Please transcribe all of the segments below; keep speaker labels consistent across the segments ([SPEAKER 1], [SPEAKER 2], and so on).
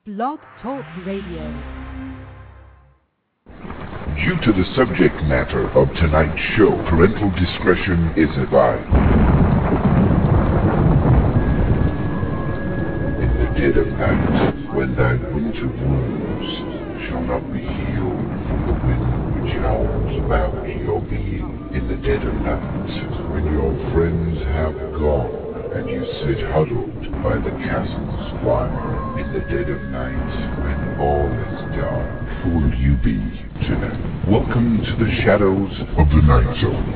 [SPEAKER 1] Blog Talk Radio.
[SPEAKER 2] Due to the subject matter of tonight's show, parental discretion is advised. In the dead of night, when thy winter wounds shall not be healed from the wind which howls about your being. In the dead of night, when your friends have gone, and you sit huddled by the castle's fire. In the dead of night, when all is dark, who will you be tonight? Welcome to the shadows of the Night Zone.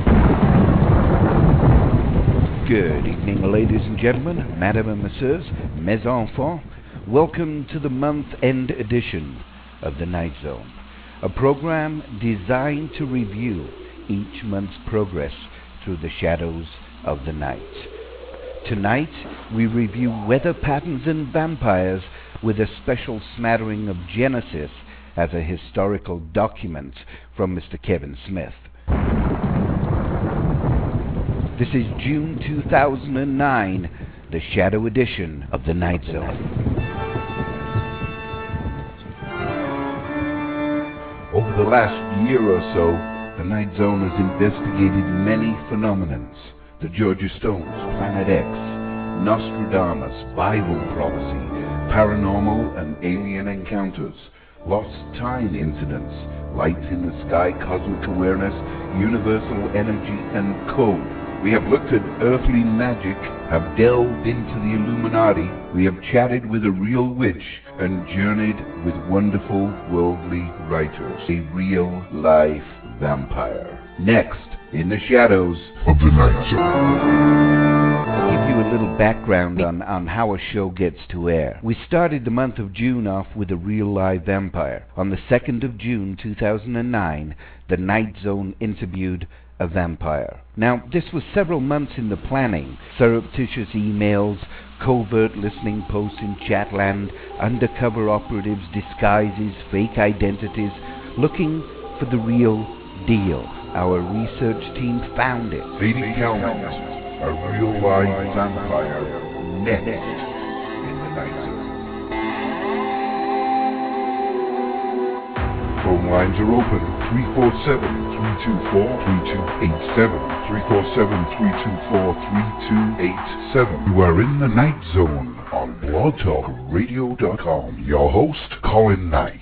[SPEAKER 3] Good evening, ladies and gentlemen, madame and messieurs, mes enfants. Welcome to the month-end edition of the Night Zone, a program designed to review each month's progress through the shadows of the night. Tonight, we review weather patterns and vampires with a special smattering of Genesis as a historical document from Mr. Kevin Smith. This is June 2009, the Shadow Edition of the Night Zone. Over the last year or so, the Night Zone has investigated many phenomena. The Georgia Stones, Planet X, Nostradamus, Bible prophecy, paranormal and alien encounters, lost time incidents, lights in the sky, cosmic awareness, universal energy, and code. We have looked at earthly magic, have delved into the Illuminati, we have chatted with a real witch, and journeyed with wonderful worldly writers, a real-life vampire. Next, in the shadows
[SPEAKER 2] of the Night Zone.
[SPEAKER 3] I'll give you a little background on how a show gets to air. We started the month of June off with a real live vampire. On the 2nd of June 2009, the Night Zone interviewed a vampire. Now, this was several months in the planning. Surreptitious emails, covert listening posts in Chatland, undercover operatives, disguises, fake identities, looking for the real deal. Our research team found it.
[SPEAKER 2] Lady Calment, a real-life vampire, next in the Night Zone. Phone lines are open, 347-324-3287, 347-324-3287. You are in the Night Zone on blogtalkradio.com. Your host, Colin Knight.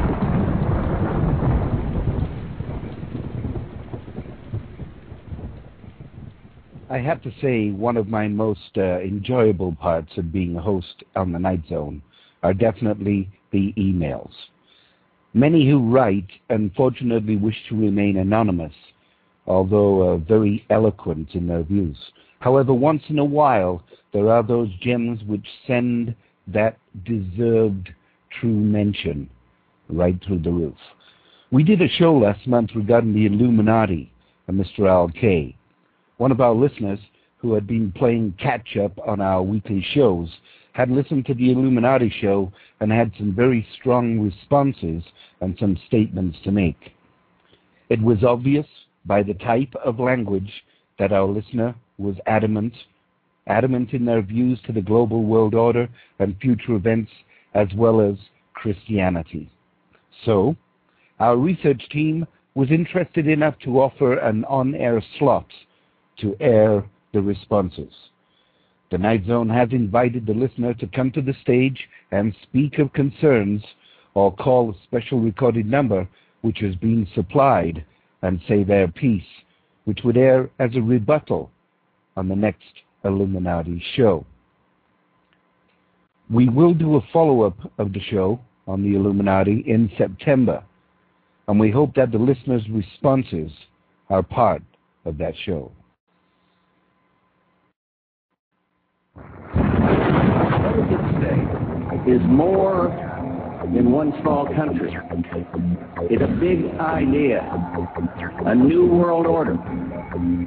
[SPEAKER 3] I have to say, one of my most enjoyable parts of being a host on the Night Zone are definitely the emails. Many who write, unfortunately, wish to remain anonymous, although very eloquent in their views. However, once in a while, there are those gems which send that deserved true mention right through the roof. We did a show last month regarding the Illuminati and Mr. Al Kay. One of our listeners, who had been playing catch-up on our weekly shows, had listened to the Illuminati show and had some very strong responses and some statements to make. It was obvious by the type of language that our listener was adamant in their views to the global world order and future events, as well as Christianity. So, our research team was interested enough to offer an on-air slot to air the responses. The Night Zone has invited the listener to come to the stage and speak of concerns or call a special recorded number which has been supplied and say their piece, which would air as a rebuttal on the next Illuminati show. We will do a follow-up of the show on the Illuminati in September, and we hope that the listeners' responses are part of that show.
[SPEAKER 4] Is more than one small country. It's a big idea, a new world order. And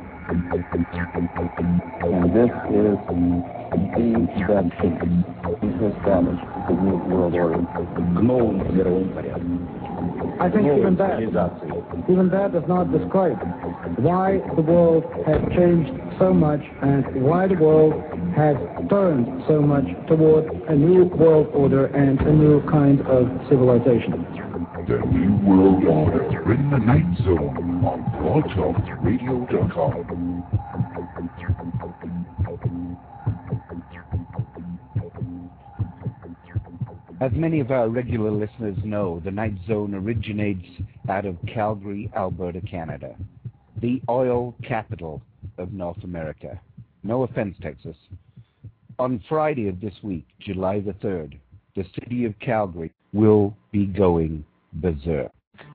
[SPEAKER 4] this is the establish the new world order.
[SPEAKER 5] I think even that does not describe why the world has changed so much and why the world has turned so much toward a new world order and a new kind of civilization.
[SPEAKER 2] The New World Order in the Night Zone on BlogTalkRadio.com.
[SPEAKER 3] As many of our regular listeners know, the Night Zone originates out of Calgary, Alberta, Canada, the oil capital of North America. No offense, Texas. On Friday of this week, July the 3rd, the city of Calgary will be going berserk.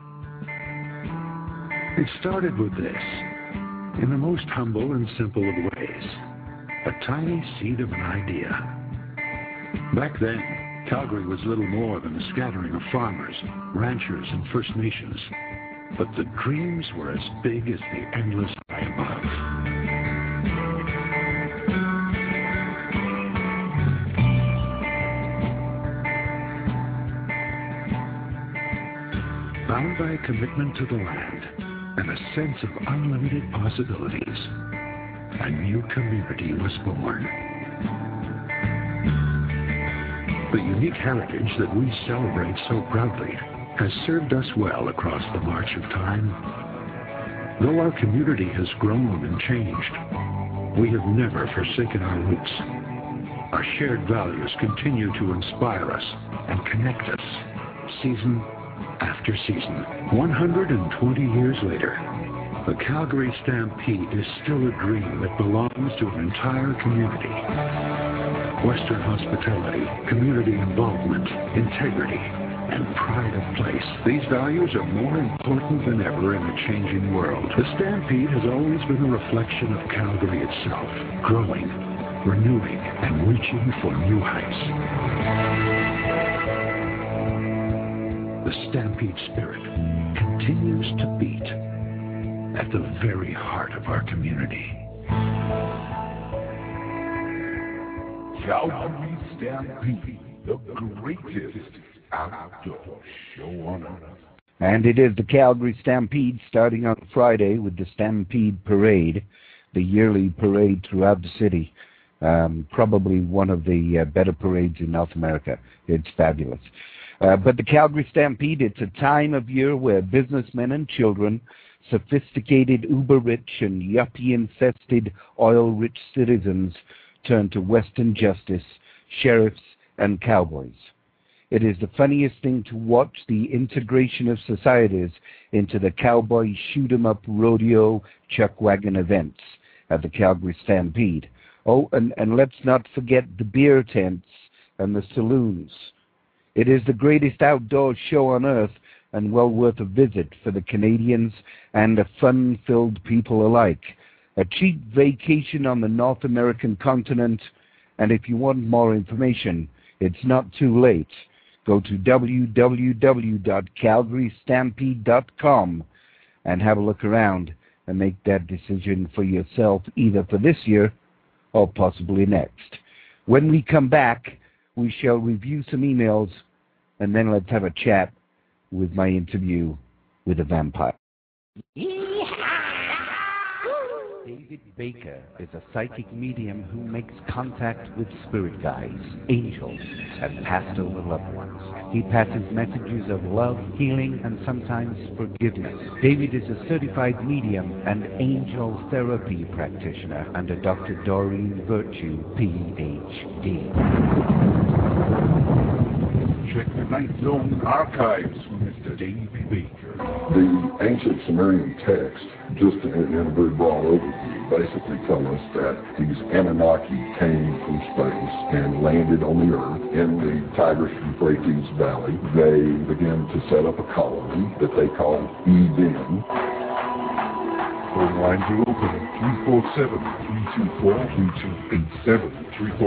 [SPEAKER 1] It started with this, in the most humble and simple of ways, a tiny seed of an idea. Back then, Calgary was little more than a scattering of farmers, ranchers, and First Nations, but the dreams were as big as the endless sky above. Bound by a commitment to the land and a sense of unlimited possibilities, a new community was born. The unique heritage that we celebrate so proudly has served us well across the march of time. Though our community has grown and changed, we have never forsaken our roots. Our shared values continue to inspire us and connect us, season after season. 120 years later, the Calgary Stampede is still a dream that belongs to an entire community. Western hospitality, community involvement, integrity, and pride of place. These values are more important than ever in a changing world. The Stampede has always been a reflection of Calgary itself, growing, renewing, and reaching for new heights. The Stampede spirit continues to beat at the very heart of our community.
[SPEAKER 2] Calgary Stampede, the greatest outdoor show on earth.
[SPEAKER 3] And it is the Calgary Stampede starting on Friday with the Stampede Parade, the yearly parade throughout the city. Probably one of the better parades in North America. It's fabulous. But the Calgary Stampede, it's a time of year where businessmen and children, sophisticated, uber-rich, and yuppie-infested, oil-rich citizens turn to Western justice, sheriffs, and cowboys. It is the funniest thing to watch the integration of societies into the cowboy shoot-'em-up rodeo chuck wagon events at the Calgary Stampede. Oh, and let's not forget the beer tents and the saloons. It is the greatest outdoor show on earth and well worth a visit for the Canadians and the fun-filled people alike. A cheap vacation on the North American continent, and if you want more information, it's not too late. Go to www.calgarystampede.com and have a look around and make that decision for yourself, either for this year or possibly next. When we come back, we shall review some emails, and then let's have a chat with my interview with a vampire. David Baker is a psychic medium who makes contact with spirit guides, angels, and passed over loved ones. He passes messages of love, healing, and sometimes forgiveness. David is a certified medium and angel therapy practitioner under Dr. Doreen Virtue, Ph.D.
[SPEAKER 2] Check the Night Zone archives for Mr. David Baker.
[SPEAKER 6] The ancient Sumerian text, just in a very broad overview, basically tell us that these Anunnaki came from space and landed on the Earth in the Tigris-Euphrates Valley. They began to set up a colony that they called Eden.
[SPEAKER 2] Phone lines are open at 347-324-3287,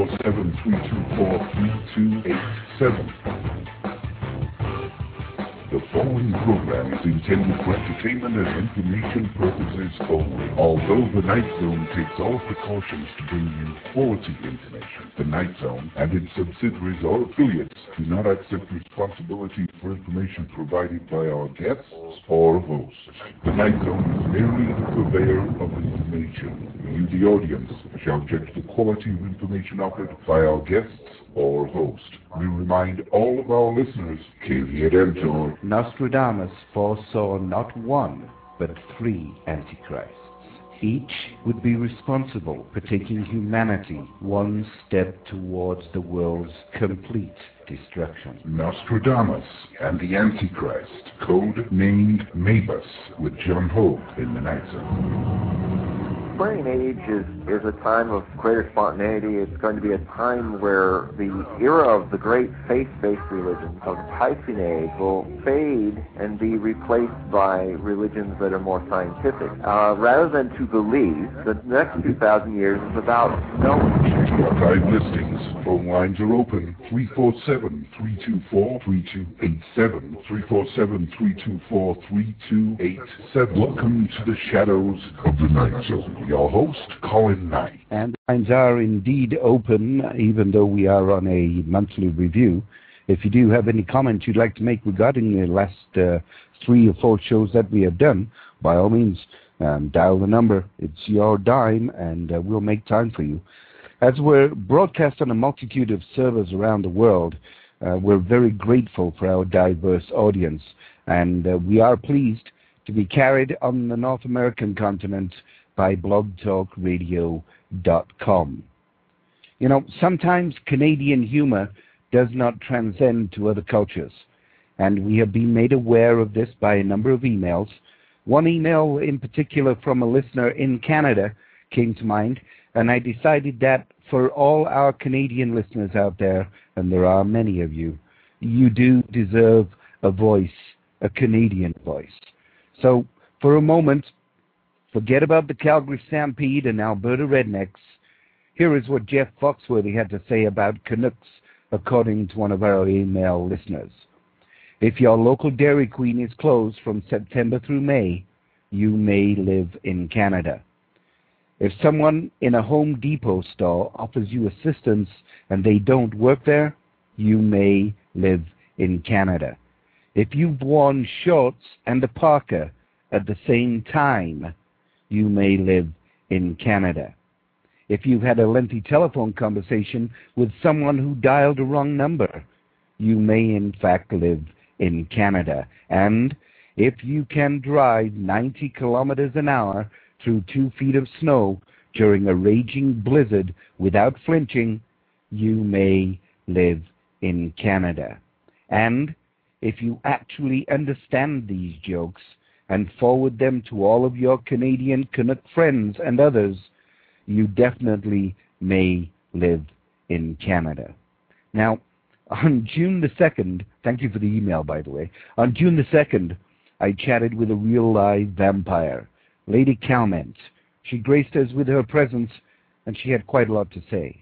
[SPEAKER 2] 347-324-3287. The following program is intended for entertainment and information purposes only. Although the Night Zone takes all precautions to bring you quality information, the Night Zone and its subsidiaries or affiliates do not accept responsibility for information provided by our guests or hosts. The Night Zone is merely the purveyor of information. You, the audience, shall judge the quality of information offered by our guests or host. We remind all of our listeners, caveat emptor,
[SPEAKER 3] Nostradamus foresaw not one, but 3 antichrists. Each would be responsible for taking humanity one step towards the world's complete destruction.
[SPEAKER 2] Nostradamus and the Antichrist, code named Mabus, with John Hogue in the Night Zone.
[SPEAKER 7] Spring Age is a time of greater spontaneity. It's going to be a time where the era of the great faith-based religions of the Piscean Age will fade and be replaced by religions that are more scientific. Rather than to believe, the next 2,000 years is about knowing.
[SPEAKER 2] Archive listings. Phone lines are open. 347-324-3287. 347-324-3287. Welcome to the shadows of the Night Zone. Your host, Colin Knight.
[SPEAKER 3] And lines are indeed open, even though we are on a monthly review. If you do have any comments you'd like to make regarding the last 3 or 4 shows that we have done, by all means, dial the number. It's your dime, and we'll make time for you. As we're broadcast on a multitude of servers around the world, we're very grateful for our diverse audience, and we are pleased to be carried on the North American continent by blogtalkradio.com. You know, sometimes Canadian humor does not transcend to other cultures, and we have been made aware of this by a number of emails. One email in particular from a listener in Canada came to mind, and I decided that for all our Canadian listeners out there, and there are many of you, you do deserve a voice, a Canadian voice. So for a moment, forget about the Calgary Stampede and Alberta Rednecks. Here is what Jeff Foxworthy had to say about Canucks, according to one of our email listeners. If your local Dairy Queen is closed from September through May, you may live in Canada. If someone in a Home Depot store offers you assistance and they don't work there, you may live in Canada. If you've worn shorts and a parka at the same time, you may live in Canada. If you've had a lengthy telephone conversation with someone who dialed a wrong number, you may in fact live in Canada. And if you can drive 90 kilometers an hour through 2 feet of snow during a raging blizzard without flinching, you may live in Canada. And if you actually understand these jokes and forward them to all of your Canadian Canuck friends and others, you definitely may live in Canada. Now, on June the 2nd, thank you for the email, by the way, on June the 2nd, I chatted with a real live vampire, Lady Calment. She graced us with her presence, and she had quite a lot to say.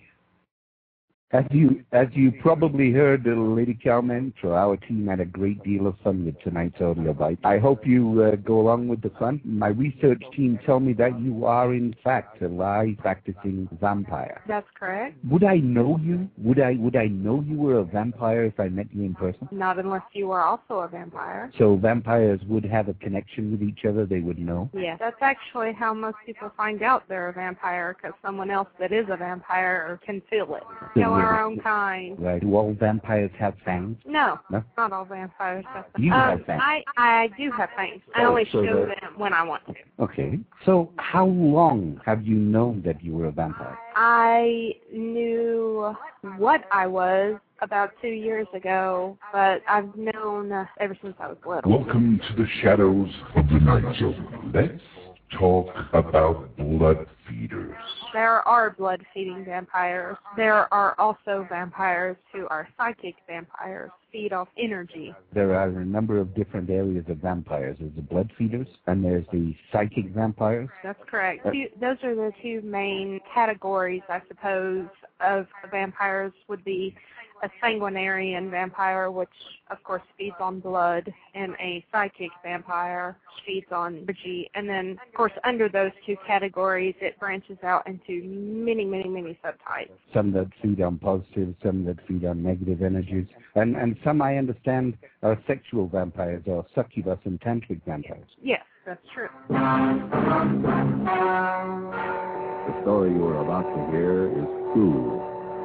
[SPEAKER 3] As you probably heard, Lady Calment, our team had a great deal of fun with tonight's audio bite. I hope you go along with the fun. My research team tell me that you are, in fact, a live practicing vampire.
[SPEAKER 8] That's correct.
[SPEAKER 3] Would I know you? Would I know you were a vampire if I met you in person?
[SPEAKER 8] Not unless you were also a vampire.
[SPEAKER 3] So vampires would have a connection with each other, they would know?
[SPEAKER 8] Yes. That's actually how most people find out they're a vampire, because someone else that is a vampire can feel it. Our own kind.
[SPEAKER 3] Right. Do all vampires have fangs?
[SPEAKER 8] No.
[SPEAKER 3] No?
[SPEAKER 8] Not all vampires have fangs.
[SPEAKER 3] You have fangs.
[SPEAKER 8] I do have fangs. I only show them when I want to.
[SPEAKER 3] Okay. So how long have you known that you were a vampire?
[SPEAKER 8] I knew what I was about 2 years ago, but I've known ever since I was little.
[SPEAKER 2] Welcome to the shadows of the Night Zone. Let's talk about blood feeders.
[SPEAKER 8] There are blood-feeding vampires. There are also vampires who are psychic vampires, feed off energy.
[SPEAKER 3] There are a number of different areas of vampires. There's the blood feeders, and there's the psychic vampires.
[SPEAKER 8] That's correct. Those are the two main categories, I suppose, of vampires would be a sanguinarian vampire, which of course feeds on blood, and a psychic vampire feeds on energy. And then, of course, under those two categories, it branches out into many, many, many subtypes.
[SPEAKER 3] Some that feed on positive, some that feed on negative energies, and some, I understand, are sexual vampires or succubus and tantric vampires.
[SPEAKER 8] Yes, that's true.
[SPEAKER 9] The story you are about to hear is true.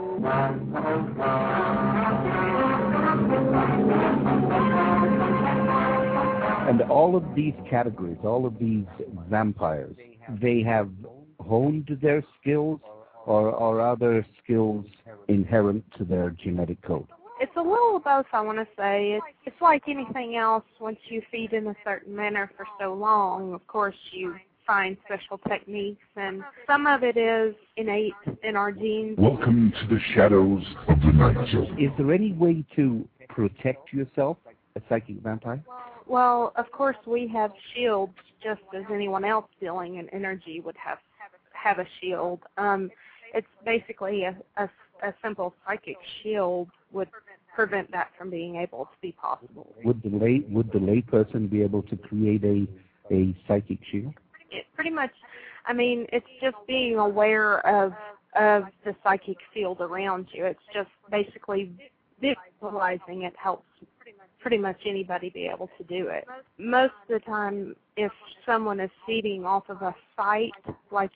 [SPEAKER 3] And all of these categories, all of these vampires, they have honed their skills, or are their skills inherent to their genetic code?
[SPEAKER 8] It's a little of both, I want to say. It's like anything else. Once you feed in a certain manner for so long, of course, you find special techniques, and some of it is innate in our genes.
[SPEAKER 2] Welcome to the shadows of the night zone.
[SPEAKER 3] Is there any way to protect yourself, a psychic vampire?
[SPEAKER 8] Well, of course, we have shields, just as anyone else dealing in energy would have a shield. It's basically a simple psychic shield would prevent that from being able to be possible.
[SPEAKER 3] Would the lay person be able to create a psychic shield?
[SPEAKER 8] Pretty much, I mean, it's just being aware of the psychic field around you. It's just basically visualizing it helps pretty much anybody be able to do it. Most of the time, if someone is feeding off of a site, like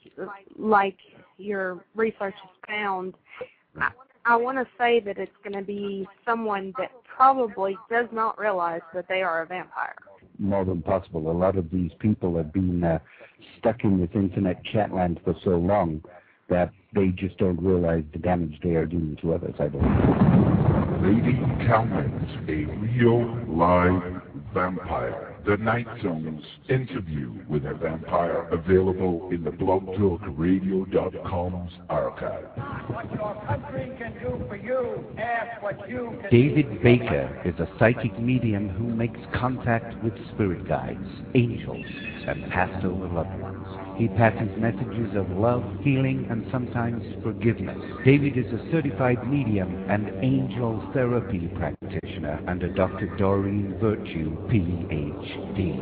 [SPEAKER 8] your research has found, I want to say that it's going to be someone that probably does not realize that they are a vampire.
[SPEAKER 3] More than possible. A lot of these people have been stuck in this internet chatland for so long that they just don't realize the damage they are doing to others, I believe.
[SPEAKER 2] Lady Talmans, a real live vampire. The Night Zone's interview with a vampire available in the blogtalkradio.com's archive.
[SPEAKER 10] What your country can do for you, ask what you can
[SPEAKER 3] David Baker is a psychic medium who makes contact with spirit guides, angels, and passed over loved ones. He passes messages of love, healing, and sometimes forgiveness. David is a certified medium and angel therapy practitioner under Dr. Doreen Virtue, Ph.D.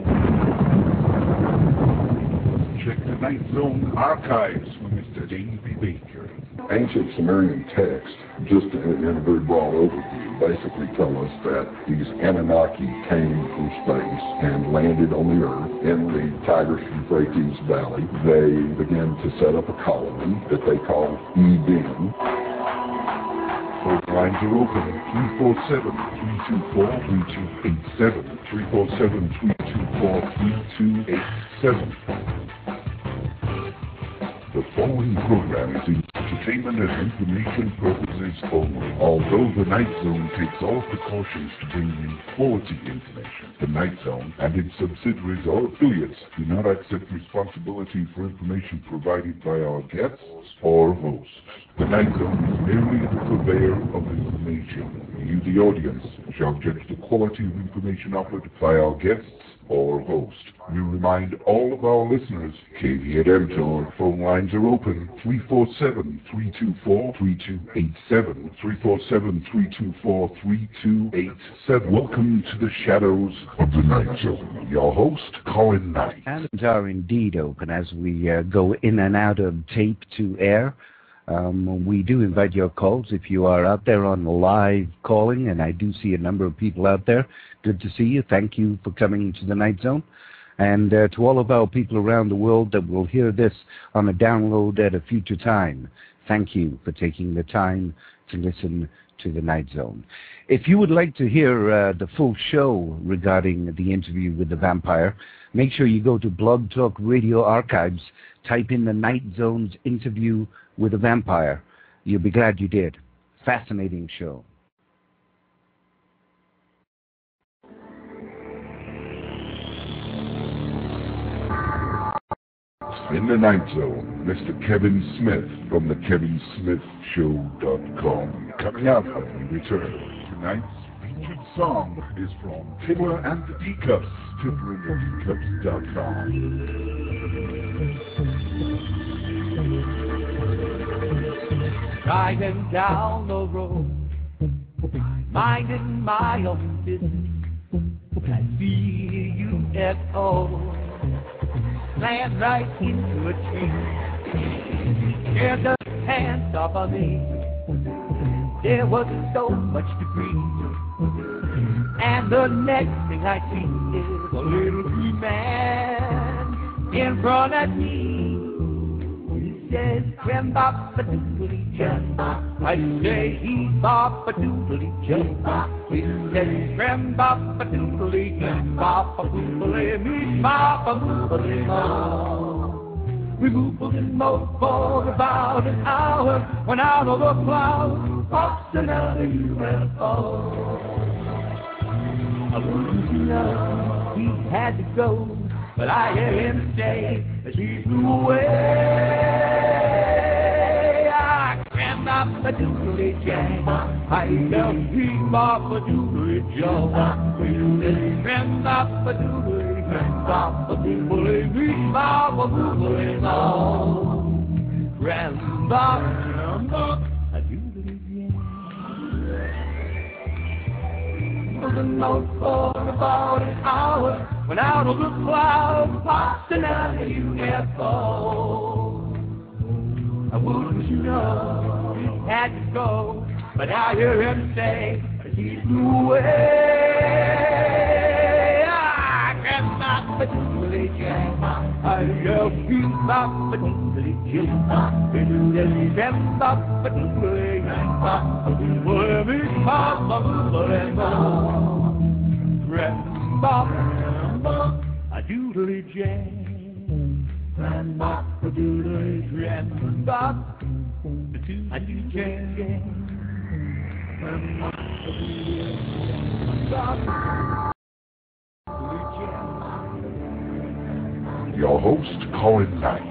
[SPEAKER 2] Check the Night Zone archives with Mr. David Baker.
[SPEAKER 6] Ancient Sumerian texts, just in a very broad overview, basically tell us that these Anunnaki came from space and landed on the Earth in the Tigris-Euphrates Valley. They began to set up a colony that they called Eden.
[SPEAKER 2] Phone lines are open at 347-324-3287, 347-324-3287. The following program is entertainment and information purposes only. Although the Night Zone takes all precautions to bring you quality information, the Night Zone and its subsidiaries or affiliates do not accept responsibility for information provided by our guests or hosts. The Night Zone is merely the purveyor of information. You, the audience, shall judge the quality of information offered by our guests or host. We remind all of our listeners, caveat emptor, phone lines are open, 347-324-3287, 347-324-3287. Welcome to the shadows of the Night Zone. Your host, Colin Knight.
[SPEAKER 3] And are indeed open as we go in and out of tape to air. We do invite your calls if you are out there on live calling, and I do see a number of people out there. Good to see you. Thank you for coming to the Night Zone. And to all of our people around the world that will hear this on a download at a future time, thank you for taking the time to listen to the Night Zone. If you would like to hear the full show regarding the interview with the vampire, make sure you go to Blog Talk Radio Archives, type in the Night Zone's interview with a vampire. You'll be glad you did. Fascinating show.
[SPEAKER 2] In the Night Zone, Mr. Kevin Smith from the KevinSmithShow.com. Coming up when we return, tonight's featured song is from Tiddler and the Teacups, TiddlerandTheTeacups.com.
[SPEAKER 11] Driving down the road, minding my own business. When I see UFO land right into a tree, scared the hands off of me. There was so much debris, and the next thing I see is a little green man in front of me. He says, "Trim bop a doodly jump." I say, "He's bop a doodly jump." He says, "Trim bop a doodly jump, bop a boobly me, bop a boobly mo." We moved and moved for about an hour, when out of the clouds pops another UFO. I wouldn't know he had to go, but I hear him say as he flew away. I crammed up a doodly jam. I yelled, "He's bop a doodly jump." Crammed up a doodly jam, bop a doodly, he's bop a doodly jam. Crammed up a doodly jam. Moving out for about an hour, when out of the clouds pops another UFO. I wouldn't know he had to go, but I hear him say as he flew away. I can't stop a doodly jam. I yell, "He's bop a doodly jam." Can't stop a doodly jam. Bop a doodly, bop a doodly jam. Bop a doodly jam. Bop a doodly jam. Bop a doodly jam.
[SPEAKER 2] Your host, Colin Knight.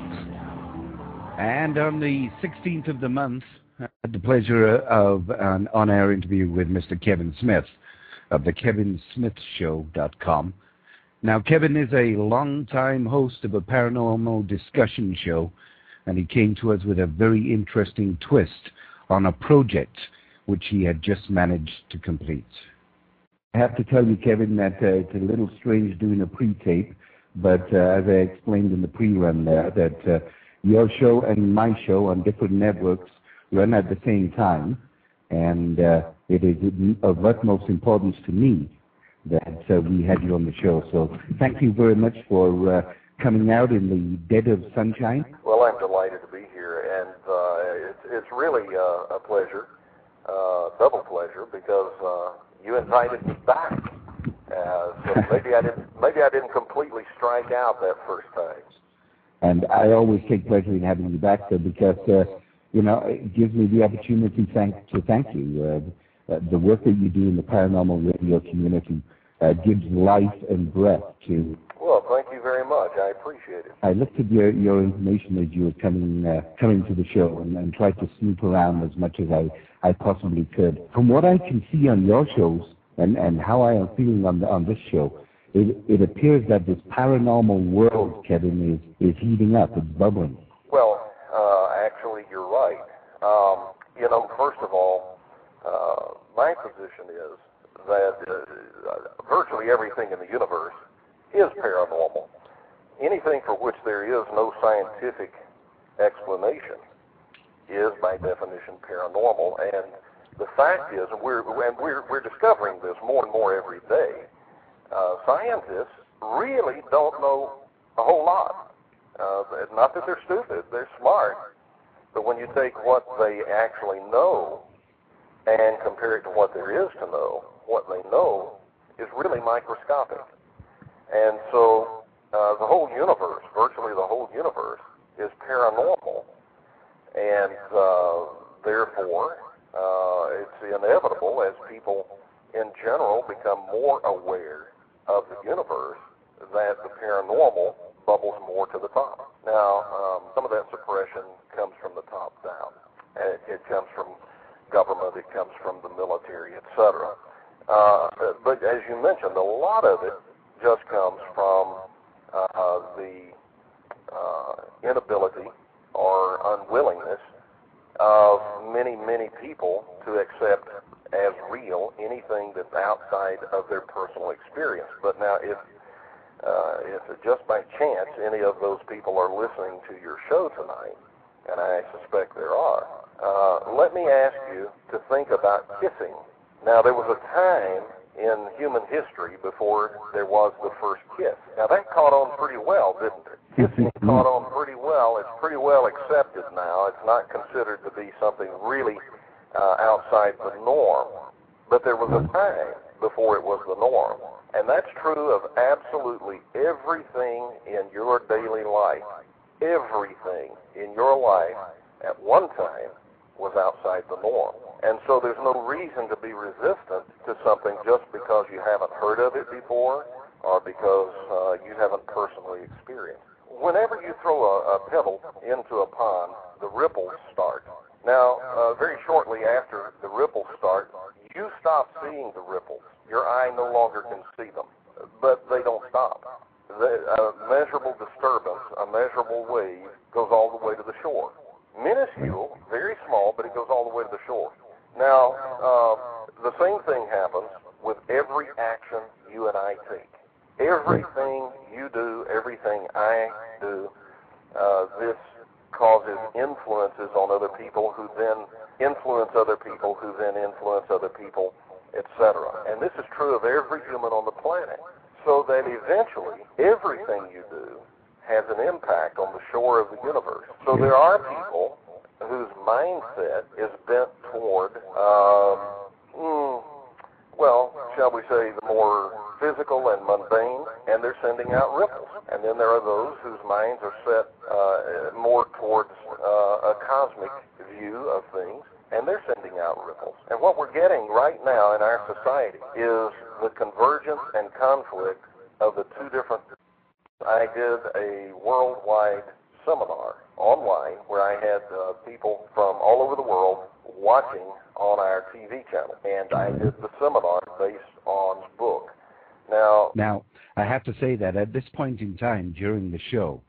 [SPEAKER 3] And on the 16th of the month, I had the pleasure of an on-air interview with Mr. Kevin Smith of the KevinSmithShow.com. Now, Kevin is a long-time host of a paranormal discussion show, and he came to us with a very interesting twist on a project which he had just managed to complete. I have to tell you, Kevin, that it's a little strange doing a pre-tape, but as I explained in the pre-run there, that your show and my show on different networks run at the same time, and it is of utmost importance to me that we had you on the show. So thank you very much for coming out in the dead of sunshine.
[SPEAKER 12] Well, I'm delighted to be here, and it's really a pleasure, double pleasure, because you invited me back. So maybe I didn't completely strike out that first time.
[SPEAKER 3] And I always take pleasure in having you back there because it gives me the opportunity to thank you. The work that you do in the paranormal radio community gives life and breath to.
[SPEAKER 12] Well, thank you very much. I appreciate it.
[SPEAKER 3] I looked at your information as you were coming to the show and tried to snoop around as much as I possibly could. From what I can see on your shows and how I am feeling on this show, it appears that this paranormal world, Kevin, is heating up. It's bubbling.
[SPEAKER 12] Well, actually, you're right. First of all, my position is that virtually everything in the universe is paranormal. Anything for which there is no scientific explanation is, by definition, paranormal. And the fact is, we're discovering this more and more every day. Scientists really don't know a whole lot. Not that they're stupid, they're smart. But when you take what they actually know and compare it to what there is to know, what they know is really microscopic. And so the whole universe, virtually the whole universe, is paranormal. And therefore, it's inevitable as people in general become more aware of the universe that the paranormal bubbles more to the top. Now, some of that suppression comes from the top down. It comes from government, it comes from the military, etc. But as you mentioned, a lot of it just comes from the inability or unwillingness of many, many people to accept as real reveal anything that's outside of their personal experience. But now, if just by chance any of those people are listening to your show tonight, and I suspect there are, let me ask you to think about kissing. Now, there was a time in human history before there was the first kiss. Now, that caught on pretty well, didn't it? Kissing caught on pretty well. It's pretty well accepted now. It's not considered to be something really outside the norm. But there was a time before it was the norm. And that's true of absolutely everything in your daily life. Everything in your life at one time was outside the norm. And so there's no reason to be resistant to something just because you haven't heard of it before or because you haven't personally experienced. Whenever you throw a pebble into a pond, the ripples start. Now, very shortly after the ripples start, you stop seeing the ripples. Your eye no longer can see them, but they don't stop. A measurable disturbance, a measurable wave, goes all the way to the shore. Minuscule, very small, but it goes all the way to the shore. Now, the same thing happens with every action you and I take. Everything you do, everything I do, this causes influences on other people who then influence other people who then influence other people, etc. And this is true of every human on the planet. So that eventually, everything you do has an impact on the shore of the universe. So there are people whose mindset is bent toward, well, shall we say, the more physical and mundane, and they're sending out ripples. And then there are those whose minds are set more towards a cosmic view of things, and they're sending out ripples. And what we're getting right now in our society is the convergence and conflict of the two different. I did a worldwide seminar online where I had people from all over the world watching on our TV channel, and I did the seminar based on book. Now,
[SPEAKER 3] I have to say that at this point in time during the show,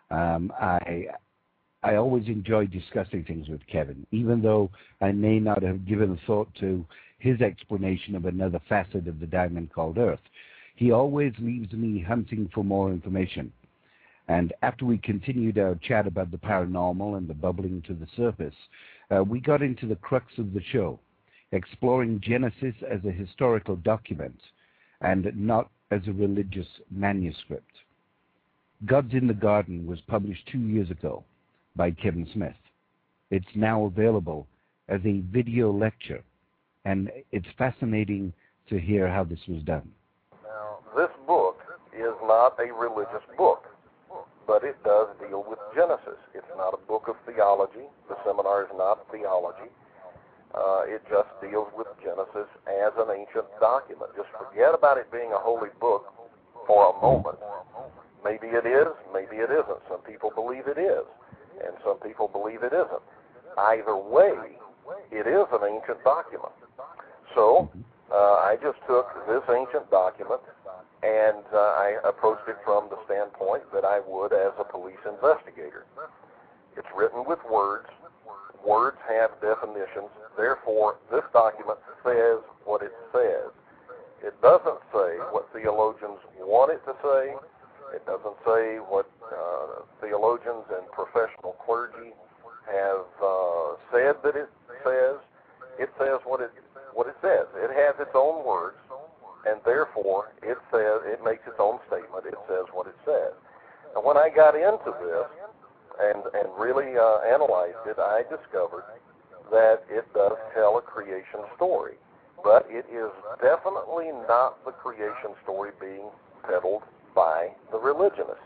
[SPEAKER 3] I always enjoy discussing things with Kevin, even though I may not have given a thought to his explanation of another facet of the diamond called Earth. He always leaves me hunting for more information. And after we continued our chat about the paranormal and the bubbling to the surface, we got into the crux of the show, exploring Genesis as a historical document and not as a religious manuscript. Gods in the Garden was published 2 years ago by Kevin Smith. It's now available as a video lecture, and it's fascinating to hear how this was done.
[SPEAKER 12] Now, this book is not a religious book, but it does deal with Genesis. It's not a book of theology. The seminar is not theology. It just deals with Genesis as an ancient document. Just forget about it being a holy book for a moment. Maybe it is, maybe it isn't. Some people believe it is, and some people believe it isn't. Either way, it is an ancient document. So I just took this ancient document and I approached it from the standpoint that I would as a police investigator. It's written with words. Words have definitions. Therefore, this document says what it says. It doesn't say what theologians want it to say. It doesn't say what theologians and professional clergy have said that it says. It says what it says. It has its own words, and therefore it makes its own statement. It says what it says. And when I got into this and really analyzed it, I discovered that it does tell a creation story, but it is definitely not the creation story being peddled by the religionists.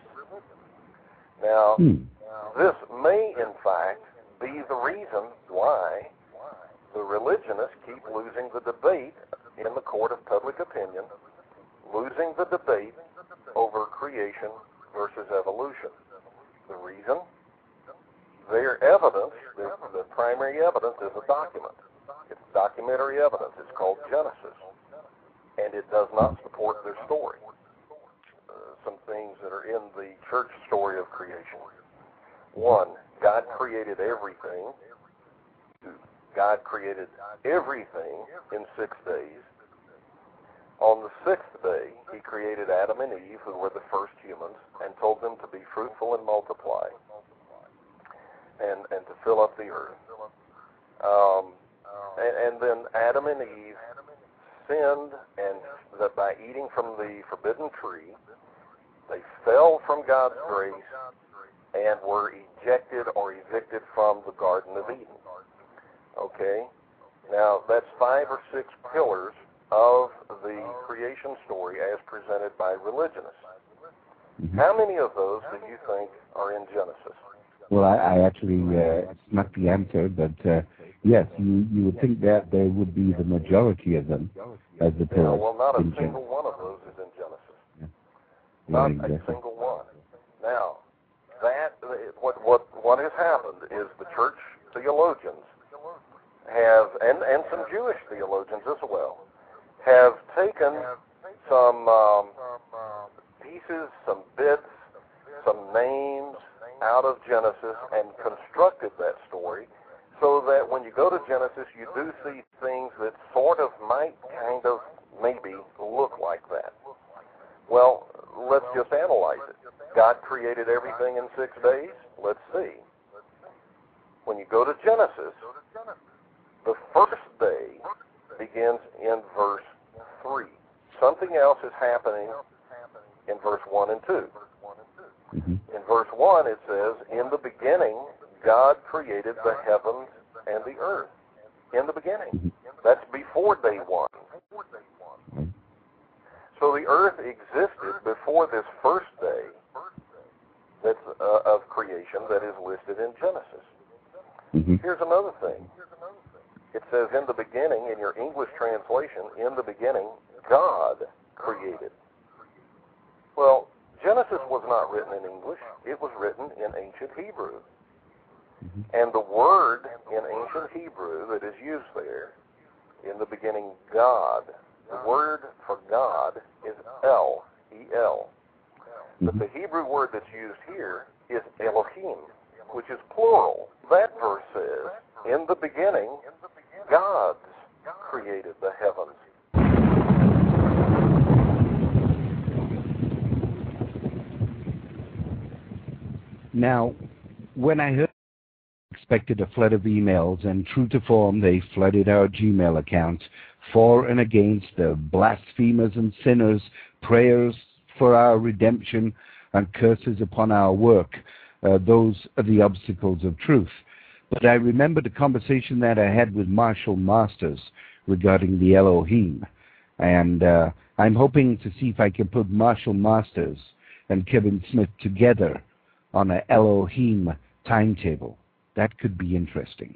[SPEAKER 12] Now, this may, in fact, be the reason why the religionists keep losing the debate in the court of public opinion, losing the debate over creation versus evolution. The reason? Their evidence, the primary evidence, is a document. It's documentary evidence. It's called Genesis, and it does not support their story. Some things that are in the church story of creation. One, God created everything. God created everything in 6 days. On the 6th day, he created Adam and Eve, who were the first humans, and told them to be fruitful and multiply and to fill up the earth. And then Adam and Eve sinned, and that by eating from the forbidden tree, they fell from God's grace and were ejected or evicted from the Garden of Eden. Okay? Now, that's 5 or 6 pillars of the creation story as presented by religionists. How many of those do you think are in Genesis?
[SPEAKER 3] Well, I actually snuck the answer, but yes, you would think that there would be the majority of them as the pillars.
[SPEAKER 12] Well, not a single one of those is in Genesis.
[SPEAKER 3] Yeah.
[SPEAKER 12] Not
[SPEAKER 3] exactly.
[SPEAKER 12] a single one. Now, what has happened is the church theologians have, and some Jewish theologians as well, have taken some pieces, some bits, some names out of Genesis and constructed that story so that when you go to Genesis, you do see things that sort of might kind of maybe look like that. Well, let's just analyze it. God created everything in 6 days. Let's see. When you go to Genesis, the first day begins in verse 3. Something else is happening in verse 1 and 2. In verse 1 it says, in the beginning, God created the heavens and the earth. In the beginning. That's before day 1. So the earth existed before this first day that's, of creation that is listed in Genesis. Here's another thing. It says in the beginning, in your English translation, in the beginning, God created. Well, Genesis was not written in English. It was written in ancient Hebrew. And the word in ancient Hebrew that is used there, in the beginning, God, the word for God is El, E-L. But the Hebrew word that's used here is Elohim, which is plural. That verse says, in the beginning, God created the heavens.
[SPEAKER 3] Now, when I heard expected a flood of emails, and true to form, they flooded our Gmail account for and against the blasphemers and sinners, prayers for our redemption, and curses upon our work. Those are the obstacles of truth. But I remembered a conversation that I had with Marshall Masters regarding the Elohim, and I'm hoping to see if I can put Marshall Masters and Kevin Smith together on an Elohim timetable. That could be interesting.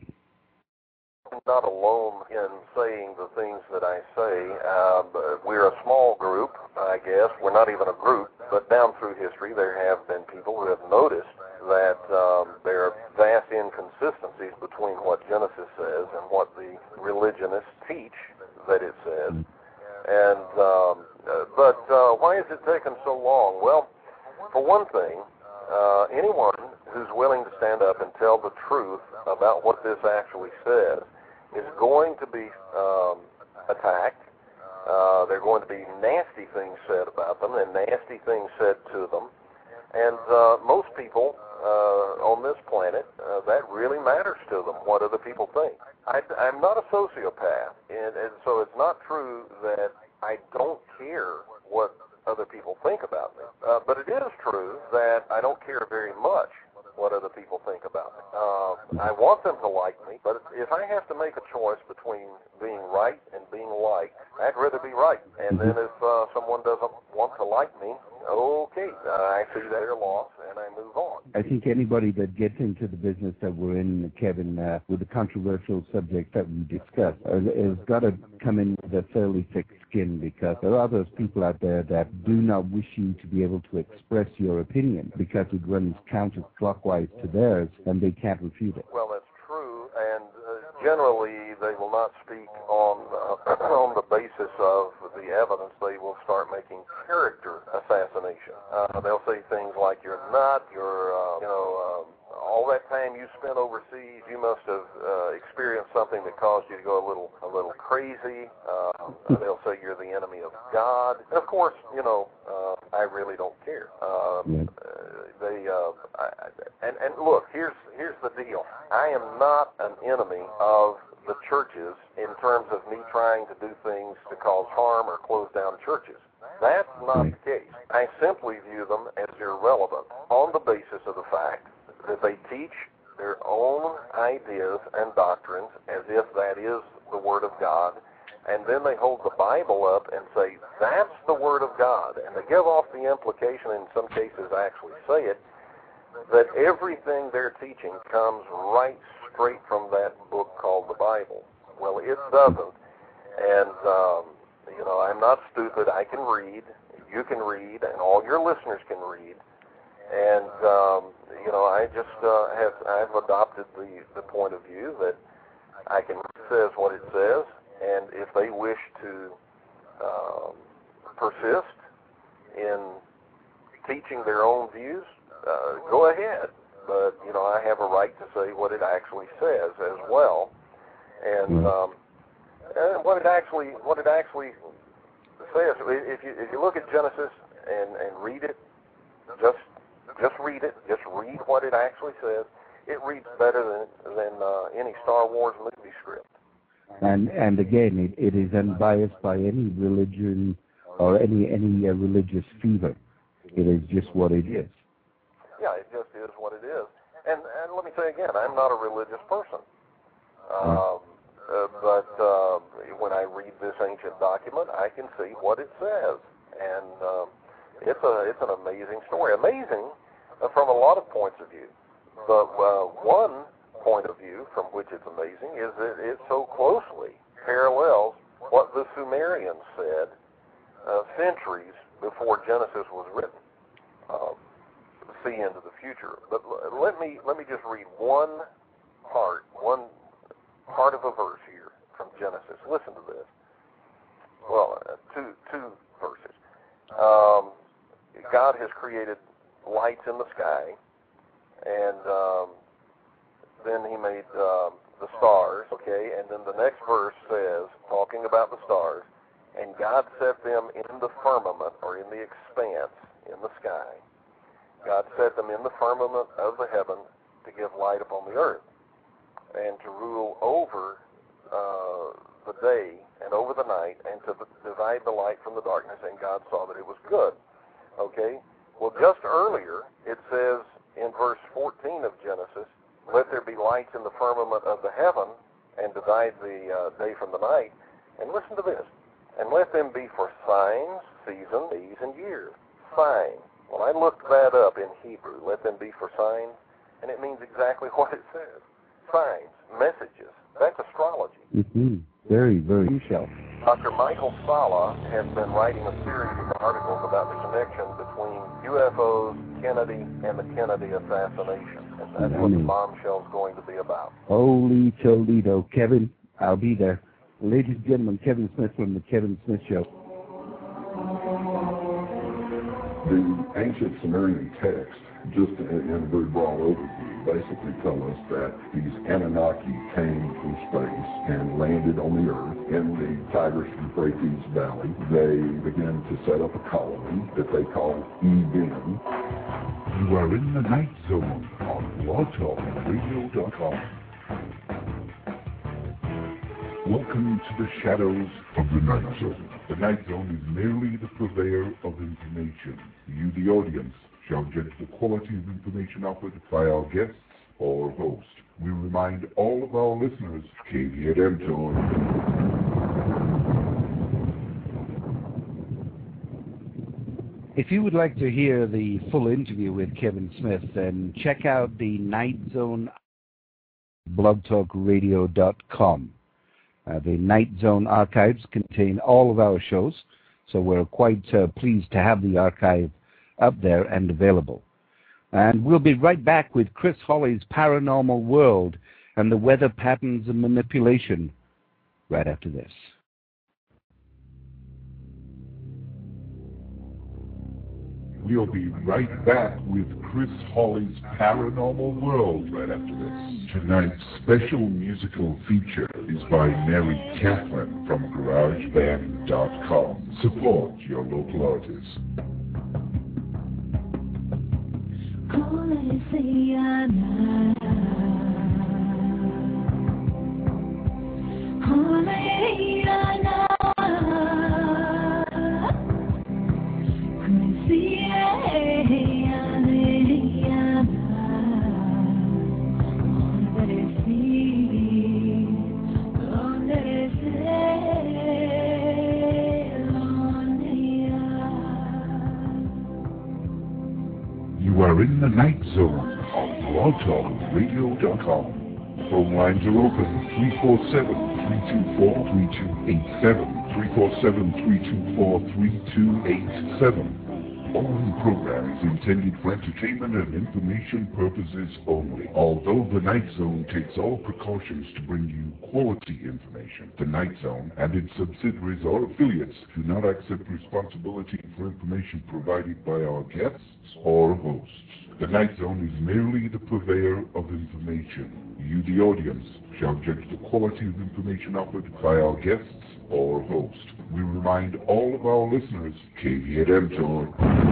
[SPEAKER 12] I'm not alone in saying the things that I say. We're a small group, I guess. We're not even a group, but down through history there have been people who have noticed that there are vast inconsistencies between what Genesis says and what the religionists teach that it says. And but why has it taken so long? Well, for one thing, anyone who's willing to stand up and tell the truth about what this actually says is going to be attacked. There are going to be nasty things said about them and nasty things said to them. And most people on this planet, that really matters to them, what other people think. I'm not a sociopath, and so it's not true that I don't care what other people think about me. But it is true that I don't care very much what other people think about me. I want them to like me, but if I have to make a choice between being right and being liked, I'd rather be right. And then if someone doesn't want to like me, okay, I see their loss and I move on.
[SPEAKER 3] I think anybody that gets into the business that we're in, Kevin, with the controversial subject that we discussed, has got to come in with a fairly thick skin, because there are those people out there that do not wish you to be able to express your opinion because it runs counterclockwise to theirs and they can't refute it.
[SPEAKER 12] Well, that's true, and generally they will not speak on the basis of the evidence. They will start making character assassination. They'll say things like, you're not, you're, all all that time you spent overseas, you must have experienced something that caused you to go a little crazy. They'll say you're the enemy of God. And of course, I really don't care. And look, here's the deal. I am not an enemy of the churches in terms of me trying to do things to cause harm or close down churches. That's not the case. I simply view them as irrelevant on the basis of the fact that they teach their own ideas and doctrines as if that is the Word of God, and then they hold the Bible up and say, that's the Word of God, and they give off the implication, in some cases actually say it, that everything they're teaching comes right straight from that book called the Bible. Well, it doesn't, and I'm not stupid. I can read, you can read, and all your listeners can read. And, I've adopted the point of view that I can read says what it says, and if they wish to persist in teaching their own views, go ahead. But, I have a right to say what it actually says as well. And what it actually says, if you look at Genesis and read it, just read it, just read what it actually says. It reads better than any Star Wars movie script.
[SPEAKER 3] And again, it is unbiased by any religion or any religious fever. It is just what it is.
[SPEAKER 12] Yeah, it just is what it is. And let me say again, I'm not a religious person. But when I read this ancient document, I can see what it says. And it's an amazing story. Amazing from a lot of points of view. But one point of view from which it's amazing is that it so closely parallels what the Sumerians said centuries before Genesis was written. See into the future. But let me just read one part of a verse here from Genesis. Listen to this. Well, two verses. God has created lights in the sky, and then he made the stars, okay? And then the next verse says, talking about the stars, and God set them in the firmament, or in the expanse, in the sky. God set them in the firmament of the heaven to give light upon the earth, and to rule over the day and over the night, and to divide the light from the darkness, and God saw that it was good. Okay? Well, just earlier, it says in verse 14 of Genesis, let there be lights in the firmament of the heaven, and divide the day from the night. And listen to this. And let them be for signs, seasons, days, and years. Signs. Well, I looked that up in Hebrew. Let them be for signs, and it means exactly what it says. Signs, messages. That's astrology.
[SPEAKER 3] Mm-hmm. Very, very shallow.
[SPEAKER 12] Dr. Michael Salla has been writing a series of articles about the connection between UFOs, Kennedy, and the Kennedy assassination. And that's what the bombshell's going to be about.
[SPEAKER 3] Holy Toledo. Kevin, I'll be there. Ladies and gentlemen, Kevin Smith from the Kevin Smith Show.
[SPEAKER 6] The ancient Sumerian text, just in a very broad overview, basically tell us that these Anunnaki came from space and landed on the Earth in the Tigris-Euphrates Valley. They began to set up a colony that they call Eden.
[SPEAKER 2] You are in the Night Zone on blogtalkradio.com. Welcome to the shadows of the Night Zone. The Night Zone is merely the purveyor of information. You, the audience, shall judge the quality of information offered by our guests or host. We remind all of our listeners, KVM.
[SPEAKER 3] If you would like to hear the full interview with Kevin Smith, then check out the Night Zone blogtalkradio.com. The Night Zone archives contain all of our shows, so we're quite pleased to have the archive up there and available. And we'll be right back with Chris Hawley's Paranormal World and the weather patterns and manipulation right after this.
[SPEAKER 2] We'll be right back with Chris Hawley's Paranormal World right after this. Tonight's special musical feature is by Mary Kaplan from GarageBand.com. Support your local artists. You are in the Night Zone on BlogTalkRadio.com. Phone lines are open 347-324-3287, 347-324-3287. All program is intended for entertainment and information purposes only. Although the Night Zone takes all precautions to bring you quality information, the Night Zone and its subsidiaries or affiliates do not accept responsibility for information provided by our guests or hosts. The Night Zone is merely the purveyor of information. You, the audience, shall judge the quality of information offered by our guests or host. We remind all of our listeners, Caveat emptor.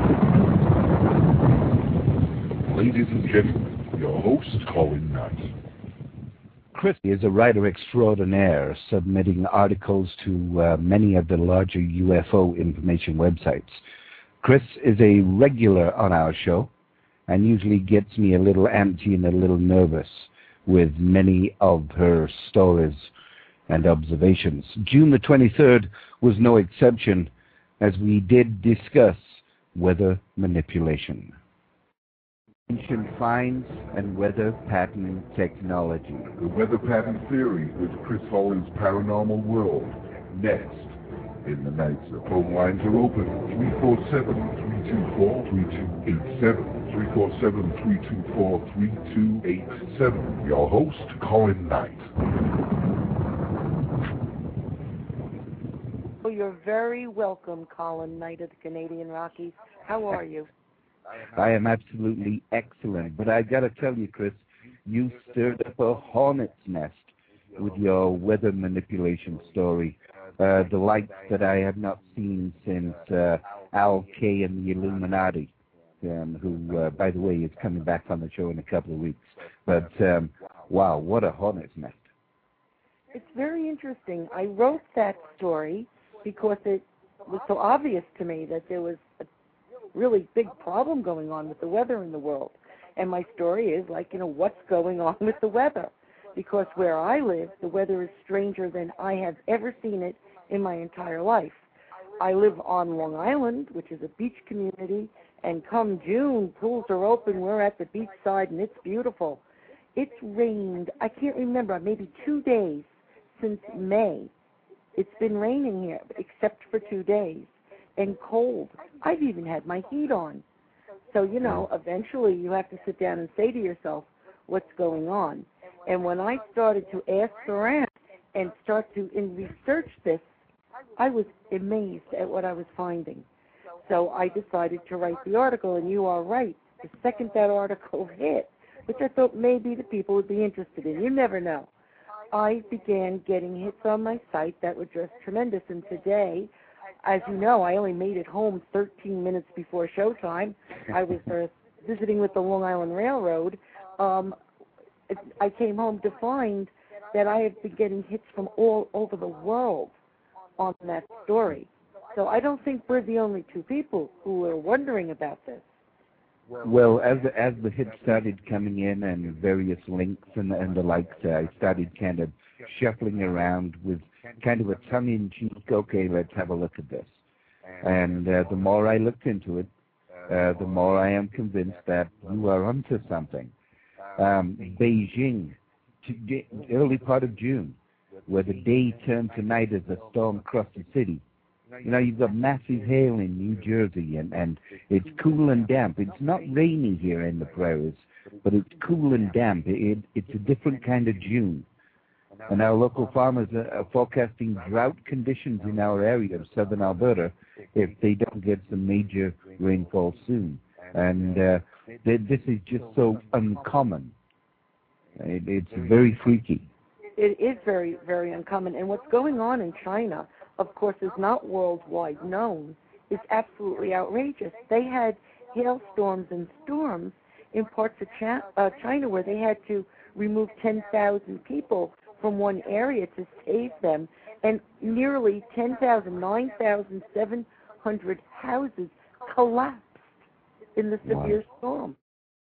[SPEAKER 2] Ladies and gentlemen, your host, Colin Knight.
[SPEAKER 3] Chris is a writer extraordinaire, submitting articles to many of the larger UFO information websites. Chris is a regular on our show and usually gets me a little antsy and a little nervous with many of her stories and observations. June the 23rd was no exception, as we did discuss weather manipulation, ancient finds, and weather pattern technology.
[SPEAKER 2] The weather pattern theory with Chris Hawley's Paranormal World. Next, in the Night Zone. Phone lines are open 347-324-3287. 347-324-3287. Your host, Colin Knight.
[SPEAKER 13] Oh, you're very welcome, Colin Knight of the Canadian Rockies. How are you?
[SPEAKER 3] I am absolutely excellent, but I gotta tell you, Chris, you stirred up a hornet's nest with your weather manipulation story. The likes that I have not seen since Al K and the Illuminati, who, by the way, is coming back on the show in a couple of weeks. But, wow, what a hornet's nest.
[SPEAKER 13] It's very interesting. I wrote that story because it was so obvious to me that there was a really big problem going on with the weather in the world. And my story is like, what's going on with the weather? Because where I live, the weather is stranger than I have ever seen it in my entire life. I live on Long Island, which is a beach community, and come June, pools are open, we're at the beach side, and it's beautiful. It's rained, I can't remember, maybe 2 days since May. It's been raining here, except for 2 days, and cold. I've even had my heat on. So, eventually you have to sit down and say to yourself, what's going on? And when I started to ask around and start to research this, I was amazed at what I was finding. So I decided to write the article, and you are right. The second that article hit, which I thought maybe the people would be interested in, you never know, I began getting hits on my site that were just tremendous. And today, as you know, I only made it home 13 minutes before showtime. I was visiting with the Long Island Railroad. I came home to find that I have been getting hits from all over the world on that story. So I don't think we're the only two people who are wondering about this.
[SPEAKER 3] Well, as the hits started coming in and various links and the likes, I started kind of shuffling around with kind of a tongue-in-cheek, okay, let's have a look at this. And the more I looked into it, the more I am convinced that you are onto something. Beijing, early part of June, where the day turned to night as the storm crossed the city. You've got massive hail in New Jersey, and it's cool and damp. It's not rainy here in the prairies, but it's cool and damp. It's a different kind of June. And our local farmers are forecasting drought conditions in our area of southern Alberta if they don't get some major rainfall soon. And this is just so uncommon. It's very freaky.
[SPEAKER 13] It is very, very uncommon. And what's going on in China, of course, is not worldwide known. It's absolutely outrageous. They had hailstorms and storms in parts of China where they had to remove 10,000 people from one area to save them, and nearly 9,700 houses collapsed in the severe storm.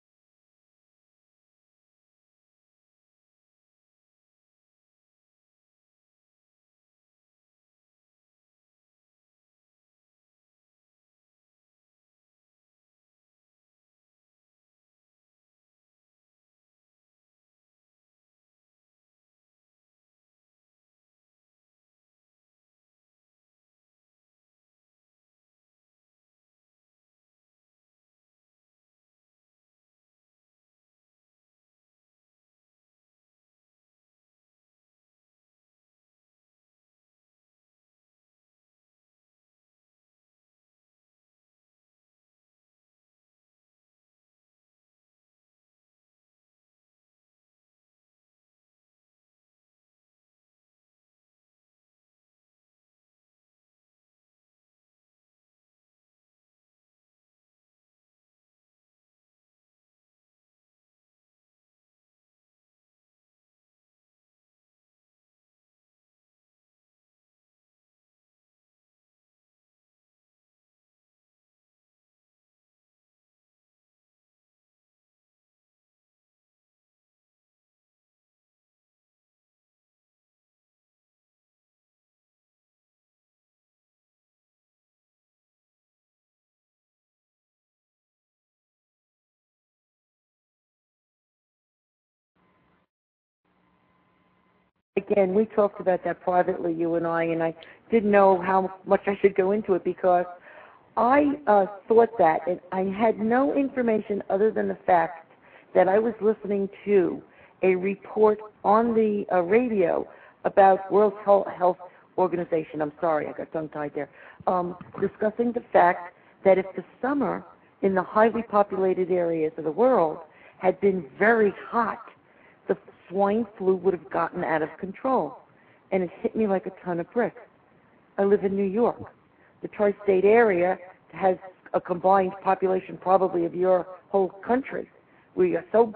[SPEAKER 13] Again, we talked about that privately, you and I didn't know how much I should go into it because I thought that, and I had no information other than the fact that I was listening to a report on the radio about World Health Organization, I'm sorry, I got tongue-tied there, discussing the fact that if the summer in the highly populated areas of the world had been very hot, the swine flu would have gotten out of control. And it hit me like a ton of bricks. I live in New York. The tri-state area has a combined population probably of your whole country. We are so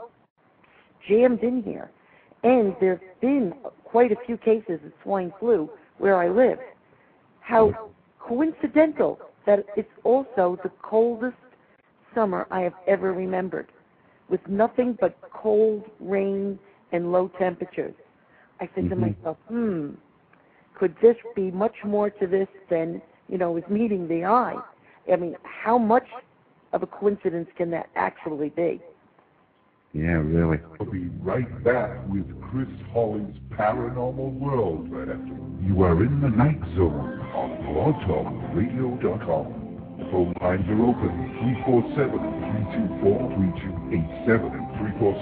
[SPEAKER 13] jammed in here. And there have been quite a few cases of swine flu where I live. How coincidental that it's also the coldest summer I have ever remembered, with nothing but cold, rain, and low temperatures. I said to myself, could this be much more to this than, is meeting the eye? I mean, how much of a coincidence can that actually be?
[SPEAKER 3] Yeah, really.
[SPEAKER 2] We'll be right back with Chris Hawley's Paranormal World right after. You are in the Night Zone on blogtalkradio.com. Phone lines are open, 347-324-3287 and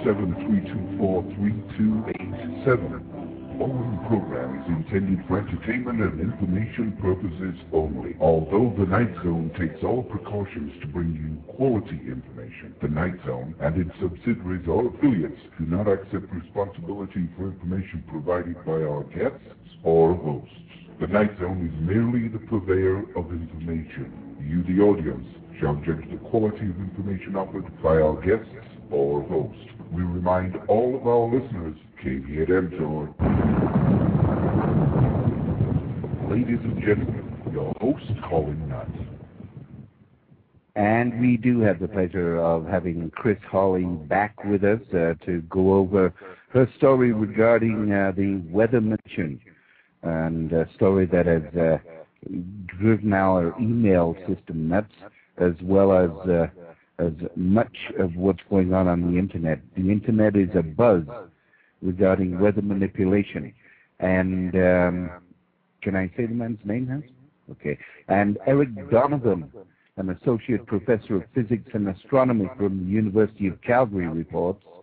[SPEAKER 2] 347-324-3287. Following program is intended for entertainment and information purposes only. Although the Night Zone takes all precautions to bring you quality information, the Night Zone and its subsidiaries or affiliates do not accept responsibility for information provided by our guests or hosts. The Night Zone is merely the purveyor of information. You, the audience, shall judge the quality of information offered by our guests or hosts. We remind all of our listeners, caveat emptor. Ladies and gentlemen, your host calling nuts.
[SPEAKER 3] And we do have the pleasure of having Chris Hawley back with us to go over her story regarding the weather mission, and a story that has driven our email system nuts, as well as much of what's going on the Internet. The Internet is abuzz regarding weather manipulation. And can I say the man's name, Hans? Okay. And Eric Donovan, an associate professor of physics and astronomy from the University of Calgary, reports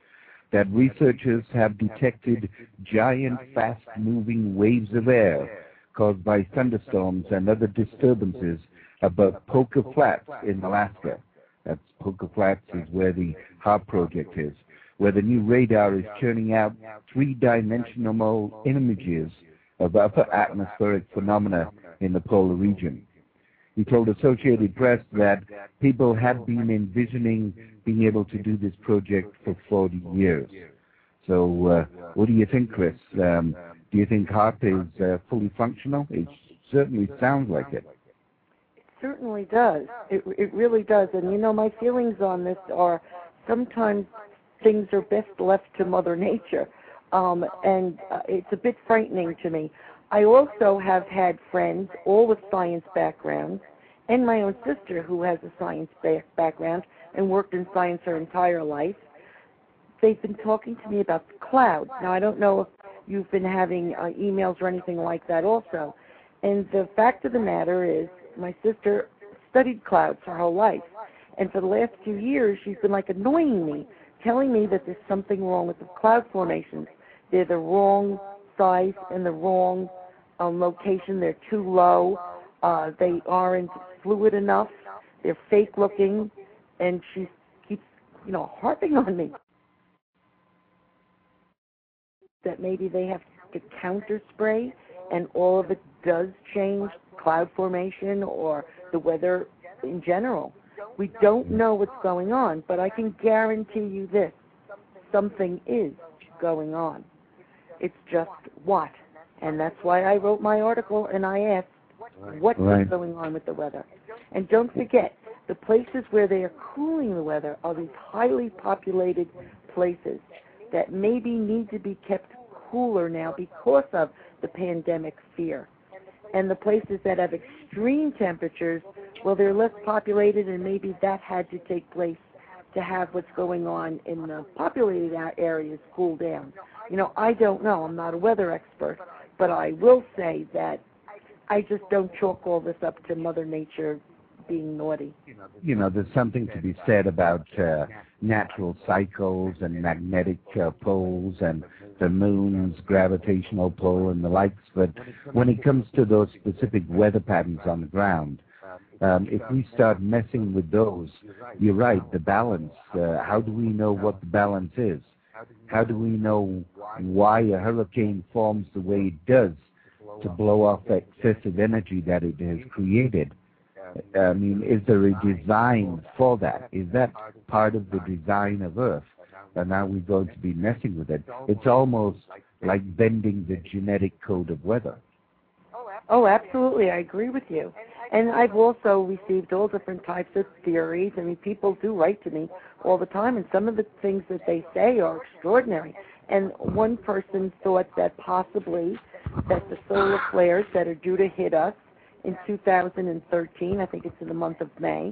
[SPEAKER 3] that researchers have detected giant, fast-moving waves of air caused by thunderstorms and other disturbances above Poker Flats in Alaska. That's Poker Flats is where the HARP project is, where the new radar is churning out three-dimensional images of upper atmospheric phenomena in the polar region. He told Associated Press that people had been envisioning being able to do this project for 40 years. So what do you think, Chris? Do you think HARP is fully functional? It certainly sounds like it.
[SPEAKER 13] It certainly does. It really does. And, you know, my feelings on this are sometimes things are best left to Mother Nature. And it's a bit frightening to me. I also have had friends, all with science backgrounds, and my own sister who has a science background and worked in science her entire life. They've been talking to me about the clouds. Now, I don't know if you've been having emails or anything like that also. And the fact of the matter is, my sister studied clouds her whole life. And for the last few years, she's been like annoying me, telling me that there's something wrong with the cloud formations. They're the wrong size and the wrong location. They're too low. They aren't fluid enough. They're fake looking. And she keeps, you know, harping on me that maybe they have to counter spray and all of it does change cloud formation or the weather in general. We don't know what's going on, but I can guarantee you this. Something is going on. It's just what. And that's why I wrote my article and I asked, what is going on with the weather? And don't forget, the places where they are cooling the weather are these highly populated places that maybe need to be kept cooler now because of the pandemic fear. And the places that have extreme temperatures, well, they're less populated, and maybe that had to take place to have what's going on in the populated areas cool down. You know, I don't know. I'm not a weather expert, but I will say that I just don't chalk all this up to Mother Nature being naughty.
[SPEAKER 3] You know, there's something to be said about natural cycles and magnetic poles and the moon's gravitational pull and the likes, but when it comes to those specific weather patterns on the ground, if we start messing with those, you're right, the balance, how do we know what the balance is? How do we know why a hurricane forms the way it does to blow off excessive energy that it has created? I mean, is there a design for that? Is that part of the design of Earth? And now we're going to be messing with it. It's almost like bending the genetic code of weather.
[SPEAKER 13] Oh, absolutely. I agree with you. And I've also received all different types of theories. I mean, people do write to me all the time, and some of the things that they say are extraordinary. And one person thought that possibly that the solar flares that are due to hit us in 2013, I think it's in the month of May,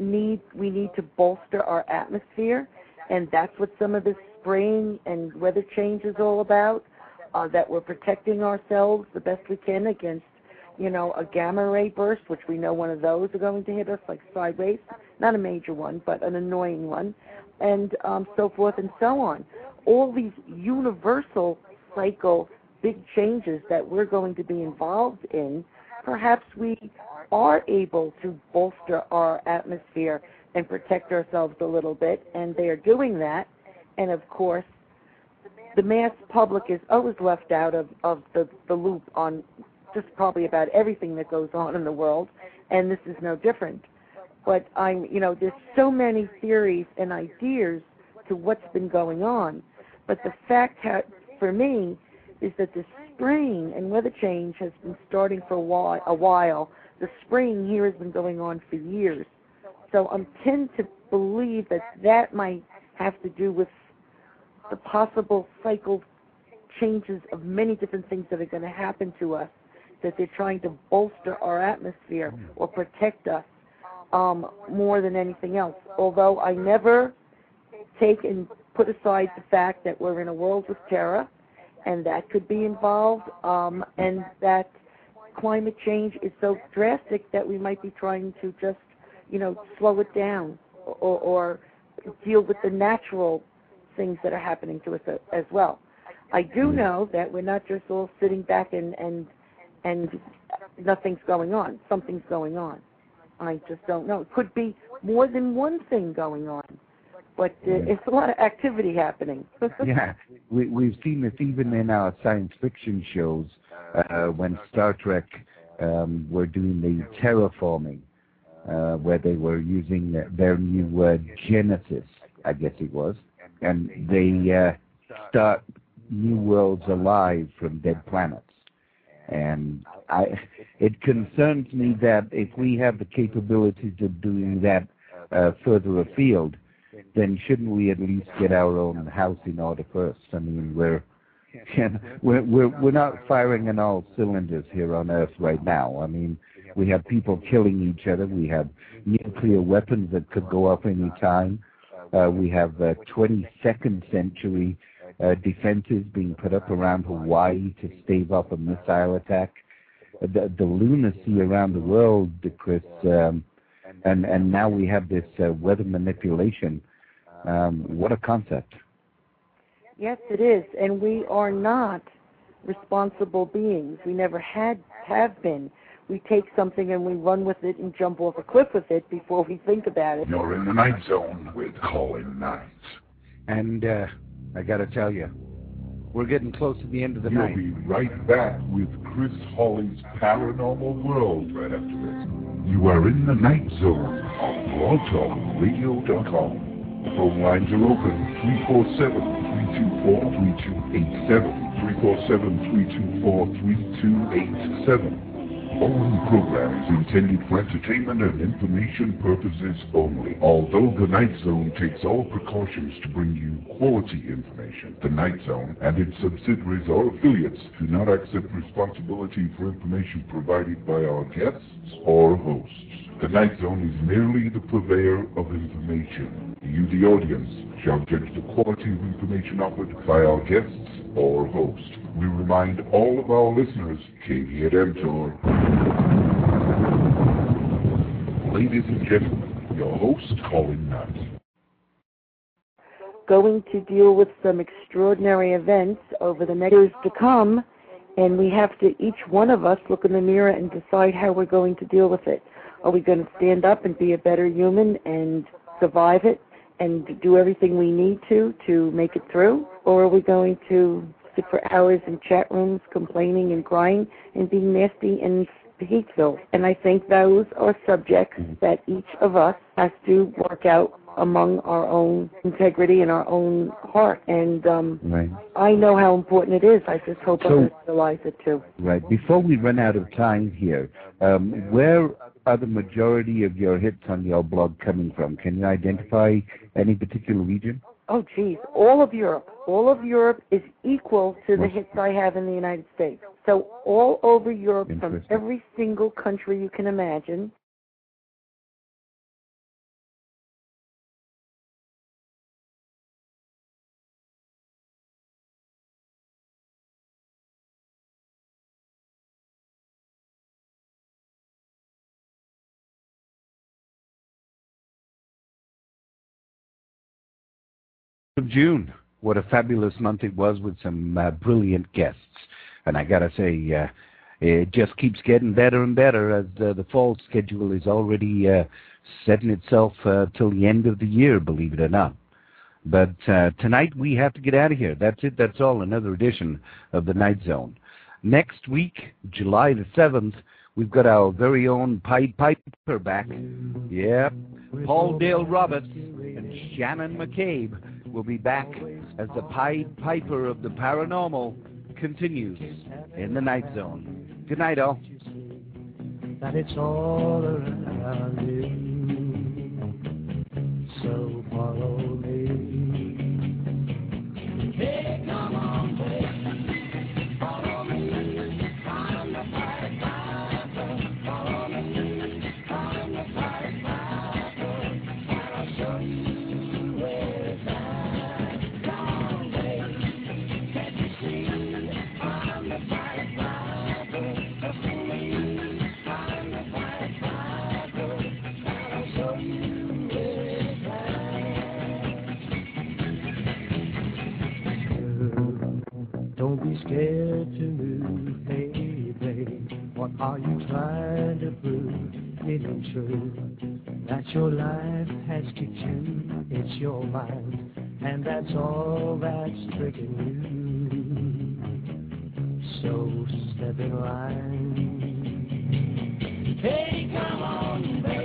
[SPEAKER 13] we need to bolster our atmosphere, and that's what some of this spraying and weather change is all about, that we're protecting ourselves the best we can against, you know, a gamma ray burst, which we know one of those are going to hit us, like sideways, not a major one, but an annoying one, and so forth and so on. All these universal cycle big changes that we're going to be involved in, perhaps we are able to bolster our atmosphere and protect ourselves a little bit, and they are doing that. And, of course, the mass public is always left out of the loop on just probably about everything that goes on in the world, and this is no different. But there's so many theories and ideas to what's been going on. But the fact, for me, is that the spraying and weather change has been starting for a while. The spraying here has been going on for years. So I tend to believe that might have to do with the possible cycle changes of many different things that are going to happen to us, that they're trying to bolster our atmosphere or protect us more than anything else. Although I never take and put aside the fact that we're in a world with terror, and that could be involved, and that climate change is so drastic that we might be trying to just, slow it down or deal with the natural things that are happening to us as well. I do know that we're not just all sitting back and nothing's going on. Something's going on. I just don't know. It could be more than one thing going on, but it's a lot of activity happening.
[SPEAKER 3] Yeah, we've seen this even in our science fiction shows when Star Trek were doing the terraforming, where they were using their new Genesis, I guess it was, and they start new worlds alive from dead planets. And it concerns me that if we have the capabilities of doing that further afield, then shouldn't we at least get our own house in order first? I mean, we're not firing on all cylinders here on Earth right now. I mean, we have people killing each other. We have nuclear weapons that could go off any time. We have 22nd century defenses being put up around Hawaii to stave off a missile attack. The lunacy around the world, Chris, and now we have this weather manipulation. What a concept.
[SPEAKER 13] Yes, it is, and we are not responsible beings. We never have been. We take something and we run with it and jump off a cliff with it before we think about it.
[SPEAKER 2] You're in the Night Zone with Colin Knight.
[SPEAKER 3] And I got to tell you, we're getting close to the end of the night.
[SPEAKER 2] We'll be right back with Chris Hawley's Paranormal World right after this. You are in the Night Zone on blogtalkradio.com. The phone lines are open, 347-324-3287, 347-324-3287. Following program is intended for entertainment and information purposes only. Although the Night Zone takes all precautions to bring you quality information, the Night Zone and its subsidiaries or affiliates do not accept responsibility for information provided by our guests or hosts. The Night Zone is merely the purveyor of information. You, the audience, shall judge the quality of information offered by our guests or host. We remind all of our listeners, caveat emptor. Ladies and gentlemen, your host, Colin Knight.
[SPEAKER 13] Going to deal with some extraordinary events over the next years to come, and we have to, each one of us, look in the mirror and decide how we're going to deal with it. Are we going to stand up and be a better human and survive it and do everything we need to make it through? Or are we going to sit for hours in chat rooms complaining and crying and being nasty and hate-filled? And I think those are subjects that each of us has to work out among our own integrity and our own heart. And
[SPEAKER 3] right.
[SPEAKER 13] I know how important it is. I just hope others realize it too.
[SPEAKER 3] Right. Before we run out of time here, where are the majority of your hits on your blog coming from? Can you identify any particular region?
[SPEAKER 13] Oh, geez. All of Europe. All of Europe is equal to the hits I have in the United States. So all over Europe, from every single country you can imagine.
[SPEAKER 3] Of June. What a fabulous month it was with some brilliant guests. And I got to say, it just keeps getting better and better as the fall schedule is already setting itself till the end of the year, believe it or not. But tonight we have to get out of here. That's it. That's all. Another edition of the Night Zone. Next week, July the 7th, we've got our very own Pied Piper back. Yeah, Paul Dale Roberts and Shannon McCabe will be back as the Pied Piper of the paranormal continues in the Night Zone. Good night, all.
[SPEAKER 11] That it's all around you, so follow me. Hey, come on, baby, follow me. I'm the Pied Piper. Follow me. I'm the Pied Piper. And I'll show you where it's at. Come on, baby, can't you see? I'm the Pied Piper. Look at me. I'm the Pied Piper. true that your life has kicked you, it's your life, and that's all that's tricking you. So step in line. Hey, come on, baby.